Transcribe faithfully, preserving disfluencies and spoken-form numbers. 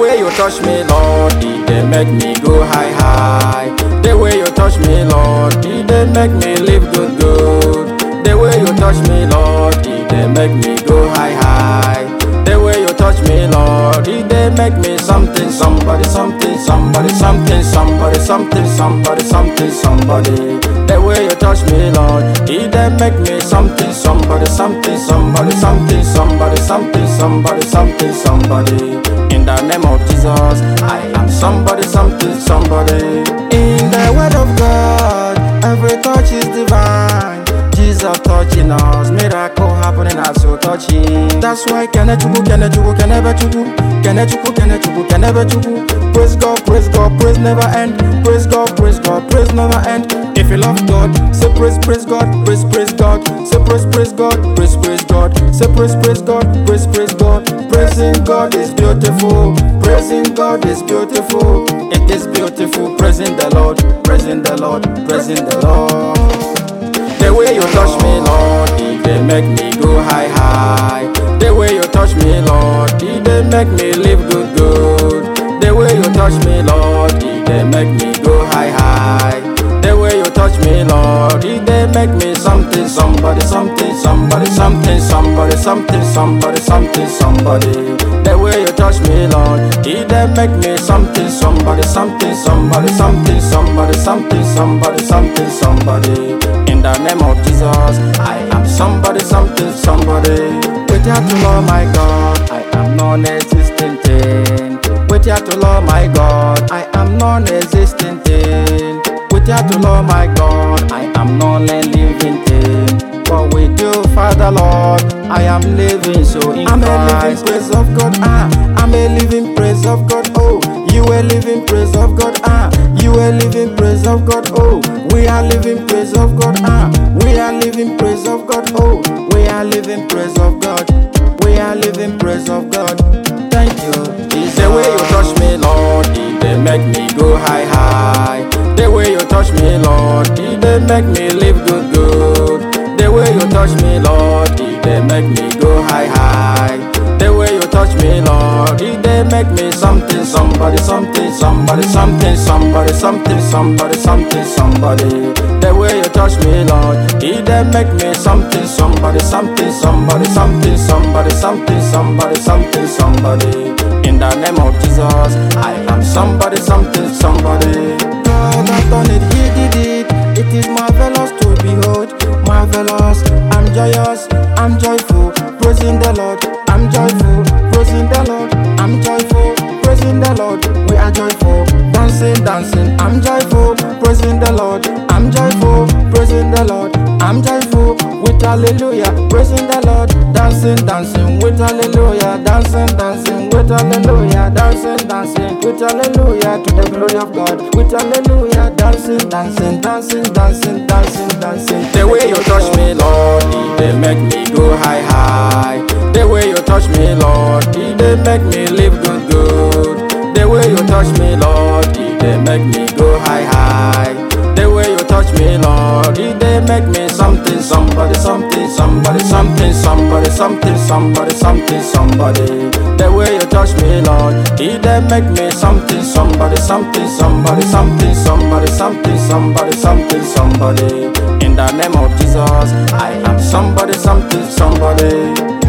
way you touch me, Lord, it dey make me go high high. The way you touch me, Lord, it dey make me live good good. The way you touch me, Lord, it dey make me go high high. The way you touch me, Lord, it dey make me something, somebody, something, somebody, something, somebody, something, somebody, something, somebody. The way you touch me, Lord, it dey make me something, somebody, something, somebody, something, somebody, something, somebody, something, somebody. In the name of Jesus, I am somebody, something, somebody. In the word of God, every touch is divine. Jesus touching us, miracle happening as so touching. That's why Kenechuku, Kenechuku, Kenebechuku, Kenechuku, Kenechuku, Kenebechuku. Praise God, praise God, praise never end. Praise God, praise God, praise never end. If you love God, say praise, praise God, praise, praise God. Say praise, praise God, praise, praise God. Say praise, praise God, praise, praise God. Praising God is beautiful. Praising God is beautiful. It is beautiful. Praising the Lord, praising the Lord, praising the Lord. The way you touch me, Lord, it dey make me go high high. The way you touch me, Lord, it dey make me live good good. The way you touch me, Lord, it dey make me go high high. The way you touch me, Lord, it dey make me something, somebody, something, somebody, something, somebody, something, somebody, something, somebody. The way you touch me, Lord, it dey make me something, somebody, something, somebody, something, somebody, something, somebody, something, somebody. In the name of Jesus, I am somebody, something, somebody. Without the Lord, my God, I am non-existent thing. Without the Lord, my God, I am non-existent thing. Without the Lord, my God, I am non-living thing. But with you, Father Lord, I am living so in I'm Christ. A living praise of God, ah. I'm a living praise of God, oh. You a living praise of God, ah. You a living praise of God, oh. We are living praise of God, ah. We are living praise of God, oh. We are living praise of God. We are living praise of God. Thank you. It's the way you touch me, Lord, it dey make me go high high. The way you touch me, Lord, it dey make me live good good. The way you touch me, Lord, it dey make me go high high. The way you touch me, Lord, it dey make me something, somebody, something, somebody, something, somebody, something, somebody, something, somebody. The way you touch me, Lord, it dey make me something, somebody, something, somebody, something, somebody, something, somebody, something, somebody. In the name of Jesus, I am somebody, something, somebody. God has done it, He did it. It is marvelous to behold, marvelous. I'm joyous, I'm joyful, praising the Lord. I'm joyful, praising the Lord. I'm joyful, praising the Lord. We are joyful, dancing, dancing. I'm joyful, praising the Lord. I'm joyful, praising the Lord. I'm joyful with hallelujah, praising the Lord. Dancing, dancing with hallelujah, dancing, dancing with hallelujah, dancing, dancing with hallelujah to the glory of God. With hallelujah, dancing, dancing, dancing, dancing, dancing, dancing. The way you touch me, Lord, it dey make me go high high. The way you touch me, Lord, it dey make me live good good. The way you touch me, Lord, it dey make me go high high. The way you touch me, Lord, it dey make me something, somebody, something, somebody, something, somebody, something, somebody, something, somebody. The way you touch me, Lord, it dey make me something, somebody, something, somebody, something, somebody, something, somebody, something, somebody. In the name of Jesus, I am somebody, something, somebody.